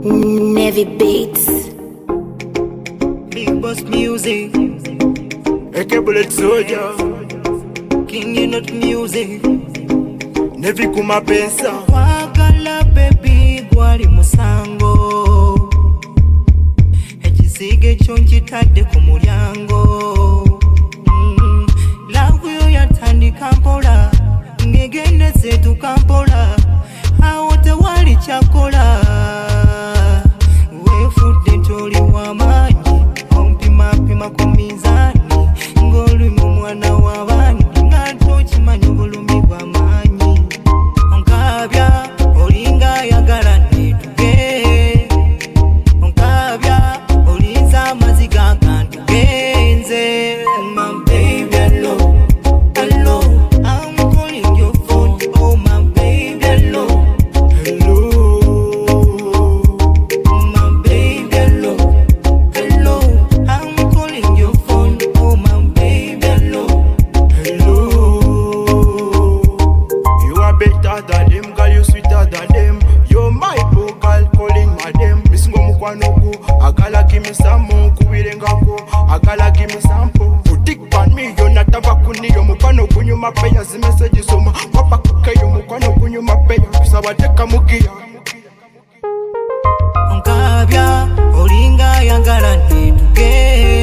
Navy Beats, Big Boss Music, AK Bullet Soldier, King you not music. Navy kuma pesa Wakala baby gwali musango, ekisige kyo nkitadde ku mulyango. Love yo yatandika mpola, ngegendeze tukampola, awo tewali kyakola. Weefudde toli w'amaanyi, ompimapima ku mizaani, ng'oli mu mwana w'abandi, nga tokimanyi obulumi bw'amaanyi. Onkabya olinga ayagala netuge, onkabya olinza amaziga gantugenze. My baby hello, hello, I'm calling your phone. Oh my baby hello, hello. my baby hello, hello, I'm calling your phone. Oh my baby hello. Hello. You are better than them, girl, you sweeter than them. You're my boo, girl, calling madam. Misingo mukwanoku, agala give me some more, kuwirengako, agala give me some more. Putik pan me, yo natava kuni, yo mukwano kunyu mapeya, zi message soma. Papa kuke, yo mukwano kunyu mapeya, kusawateka mukia. Onkabya olinga ayagala netuge,